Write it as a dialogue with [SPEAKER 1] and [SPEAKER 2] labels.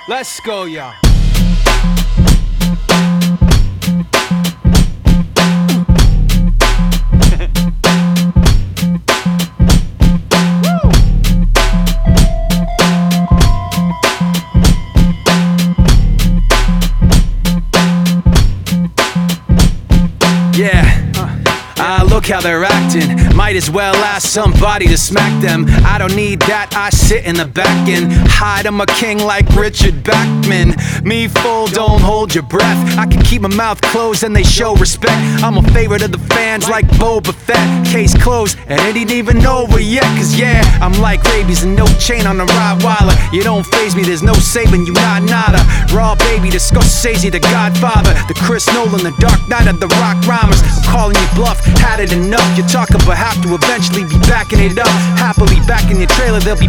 [SPEAKER 1] Let's go, y'all.
[SPEAKER 2] Look how they're acting. Might as well ask somebody to smack them. I don't need that, I sit in the back and hide. I'm a king like Richard Bachman. Me full, don't hold your breath. I can keep my mouth closed and they show respect. I'm a favorite of the fans like Boba Fett. Case closed and it ain't even over yet. Cause yeah, I'm like rabies and no chain on a Rottweiler. You don't faze me, there's no saving you, not nada. Raw baby, the Scorsese, the Godfather, the Chris Nolan, the Dark Knight of the rock rhymers. I'm calling you bluff, had it enough. You're talking but have to eventually be backing it up. Happily back in your trailer, they'll be